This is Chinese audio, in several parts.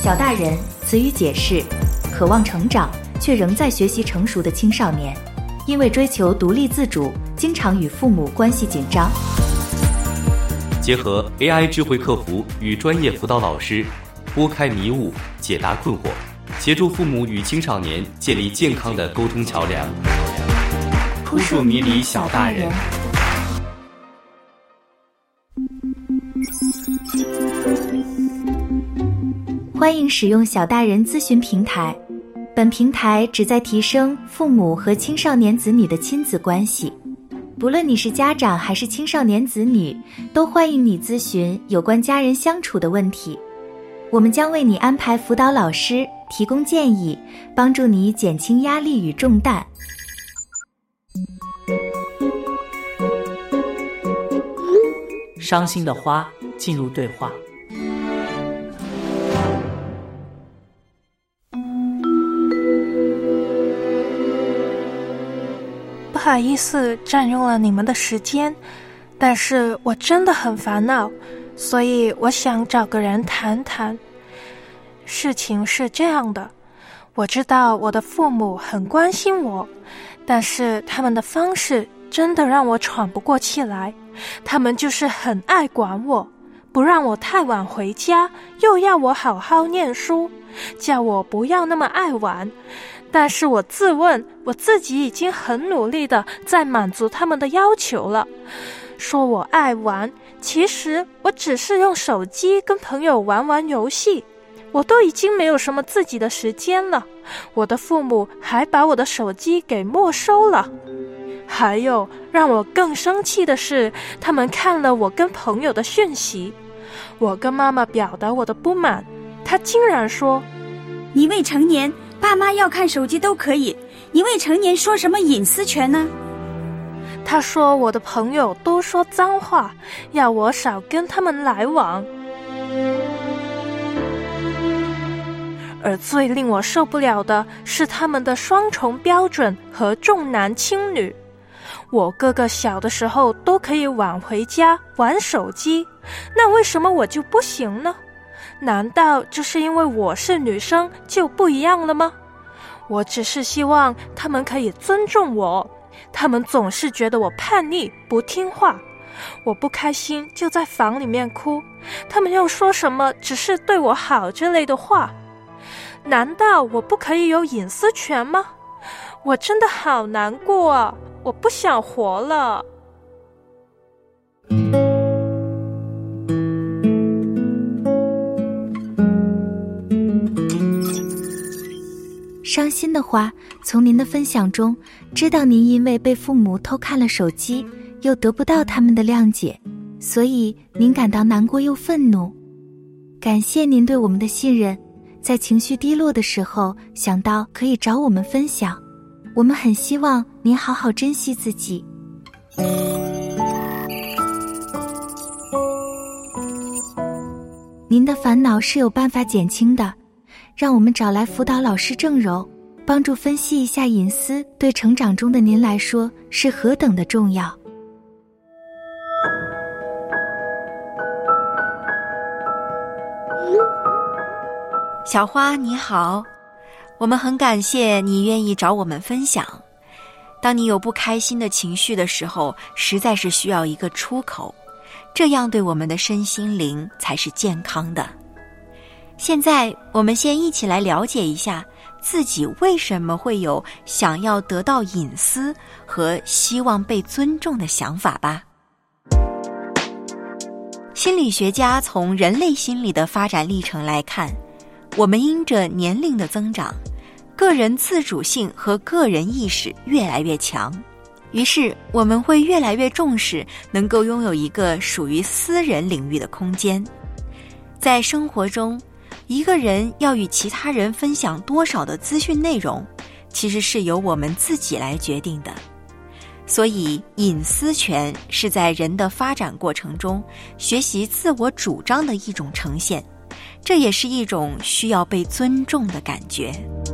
小大人，词语解释：渴望成长却仍在学习成熟的青少年，因为追求独立自主，经常与父母关系紧张。 结合 AI 智慧客服与专业辅导老师，拨开迷雾，解答困惑，协助父母与青少年建立健康的沟通桥梁。扑朔迷离小大人。 欢迎使用小大人咨询平台，本平台旨在提升父母和青少年子女的亲子关系。不论你是家长还是青少年子女，都欢迎你咨询有关家人相处的问题。我们将为你安排辅导老师，提供建议，帮助你减轻压力与重担。 伤心的花进入对话。 不好意思占用了你们的时间，但是我真的很烦恼，所以我想找个人谈谈。事情是这样的，我知道我的父母很关心我，但是他们的方式真的让我喘不过气来。他们就是很爱管我，不让我太晚回家，又要我好好念书，叫我不要那么爱玩。但是我自问，我自己已经很努力的在满足他们的要求了。说我爱玩，其实我只是用手机跟朋友玩玩游戏，我都已经没有什么自己的时间了。我的父母还把我的手机给没收了。还有让我更生气的是，他们看了我跟朋友的讯息，我跟妈妈表达我的不满，她竟然说： 你未成年，爸妈要看手机都可以，你未成年说什么隐私权呢？ 她说我的朋友都说脏话，要我少跟他们来往。而最令我受不了的是他们的双重标准和重男轻女。我哥哥小的时候都可以晚回家玩手机，那为什么我就不行呢？难道就是因为我是女生就不一样了吗？我只是希望他们可以尊重我，他们总是觉得我叛逆不听话，我不开心就在房里面哭，他们又说什么只是对我好之类的话。难道我不可以有隐私权吗？我真的好难过啊，我不想活了。 伤心的花，从您的分享中知道您因为被父母偷看了手机，又得不到他们的谅解，所以您感到难过又愤怒。感谢您对我们的信任，在情绪低落的时候想到可以找我们分享，我们很希望您好好珍惜自己。您的烦恼是有办法减轻的，让我们找来辅导老师郑柔，帮助分析一下隐私对成长中的您来说是何等的重要。 小花你好，我们很感谢你愿意找我们分享。当你有不开心的情绪的时候，实在是需要一个出口，这样对我们的身心灵才是健康的。现在我们先一起来了解一下自己为什么会有想要得到隐私和希望被尊重的想法吧。心理学家从人类心理的发展历程来看，我们因着年龄的增长，个人自主性和个人意识越来越强，于是我们会越来越重视能够拥有一个属于私人领域的空间。在生活中，一个人要与其他人分享多少的资讯内容，其实是由我们自己来决定的。所以隐私权是在人的发展过程中学习自我主张的一种呈现，这也是一种需要被尊重的感觉。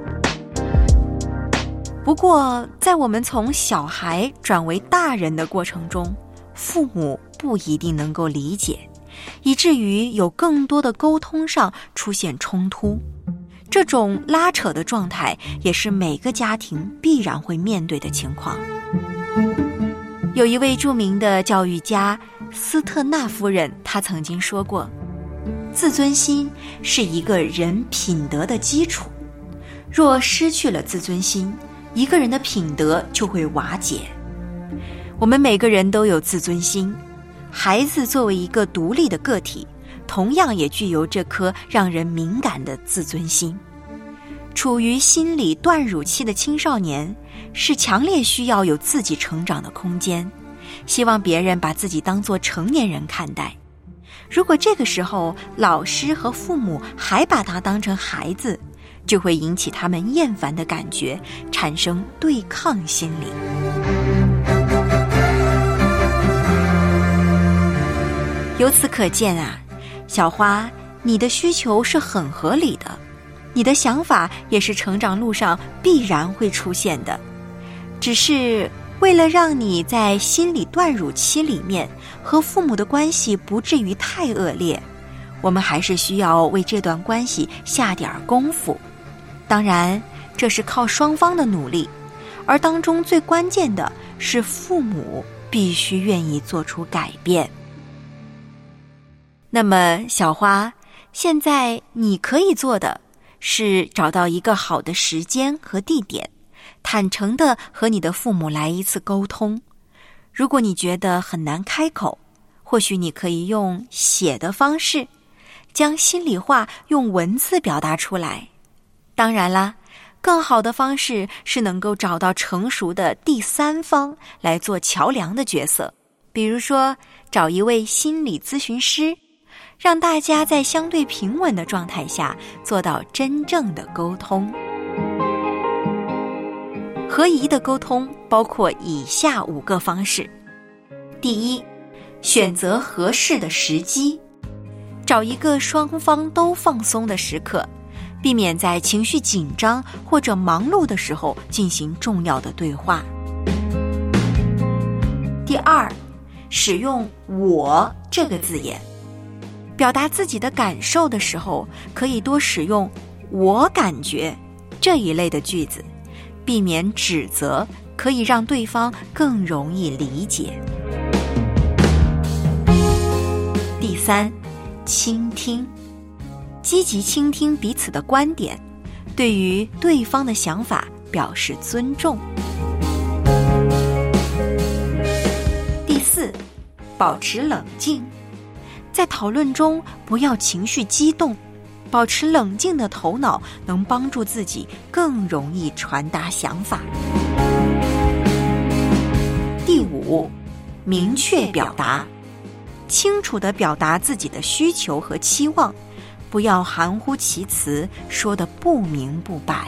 不过在我们从小孩转为大人的过程中，父母不一定能够理解， 以至于有更多的沟通上出现冲突。这种拉扯的状态也是每个家庭必然会面对的情况。有一位著名的教育家斯特纳夫人，她曾经说过，自尊心是一个人品德的基础，若失去了自尊心，一个人的品德就会瓦解。我们每个人都有自尊心，孩子作为一个独立的个体，同样也具有这颗让人敏感的自尊心。处于心理断乳期的青少年，是强烈需要有自己成长的空间，希望别人把自己当作成年人看待。如果这个时候老师和父母还把他当成孩子，就会引起他们厌烦的感觉，产生对抗心理。由此可见啊，小花，你的需求是很合理的，你的想法也是成长路上必然会出现的，只是为了让你在心理断乳期里面和父母的关系不至于太恶劣，我们还是需要为这段关系下点功夫。当然，这是靠双方的努力，而当中最关键的是父母必须愿意做出改变。那么小花，现在你可以做的是找到一个好的时间和地点，坦诚地和你的父母来一次沟通。如果你觉得很难开口，或许你可以用写的方式，将心里话用文字表达出来。当然啦，更好的方式是能够找到成熟的第三方来做桥梁的角色，比如说找一位心理咨询师，让大家在相对平稳的状态下做到真正的沟通。合宜的沟通包括以下5个方式。第一，选择合适的时机，找一个双方都放松的时刻，避免在情绪紧张或者忙碌的时候进行重要的对话。第二，使用我这个字眼，表达自己的感受的时候，可以多使用我感觉这一类的句子，避免指责，可以让对方更容易理解。第三，倾听，积极倾听彼此的观点，对于对方的想法表示尊重。第四，保持冷静，在讨论中不要情绪激动，保持冷静的头脑能帮助自己更容易传达想法。第五，明确表达，清楚地表达自己的需求和期望，不要含糊其辞，说得不明不白。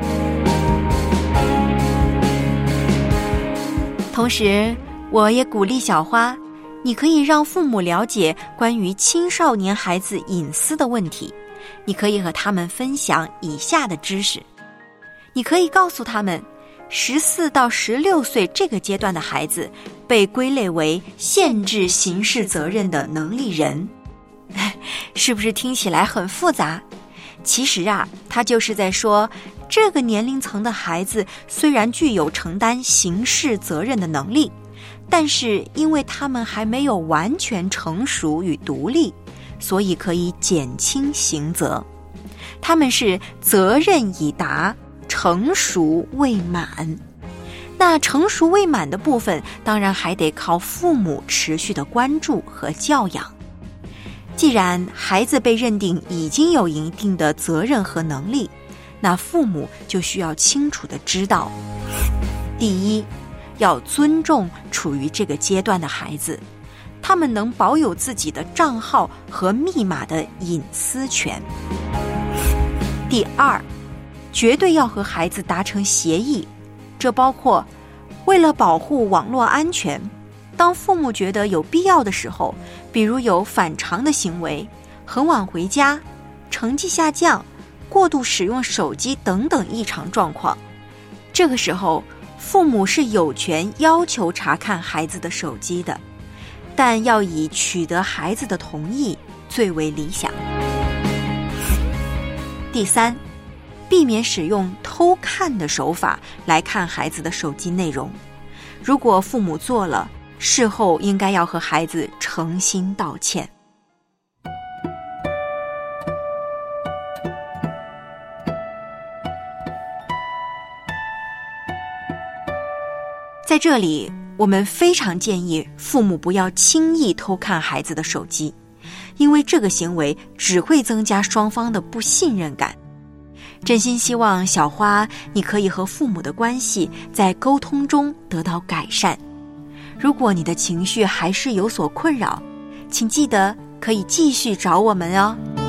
同时，我也鼓励小花，你可以让父母了解关于青少年孩子隐私的问题，你可以和他们分享以下的知识。你可以告诉他们，14到16岁这个阶段的孩子被归类为限制刑事责任的能力人。是不是听起来很复杂？其实啊，他就是在说，这个年龄层的孩子虽然具有承担刑事责任的能力，但是因为他们还没有完全成熟与独立，所以可以减轻刑责。他们是责任已达，成熟未满。那成熟未满的部分，当然还得靠父母持续的关注和教养。既然孩子被认定已经有一定的责任和能力，那父母就需要清楚地知道，第一，要尊重处于这个阶段的孩子，他们能保有自己的账号和密码的隐私权。第二，绝对要和孩子达成协议，这包括为了保护网络安全，当父母觉得有必要的时候，比如有反常的行为，很晚回家，成绩下降，过度使用手机等等异常状况，这个时候父母是有权要求查看孩子的手机的。 但要以取得孩子的同意最为理想。第三，避免使用偷看的手法来看孩子的手机内容。如果父母做了，事后应该要和孩子诚心道歉。在这里，我们非常建议父母不要轻易偷看孩子的手机，因为这个行为只会增加双方的不信任感。真心希望小花，你可以和父母的关系在沟通中得到改善。如果你的情绪还是有所困扰，请记得可以继续找我们哦。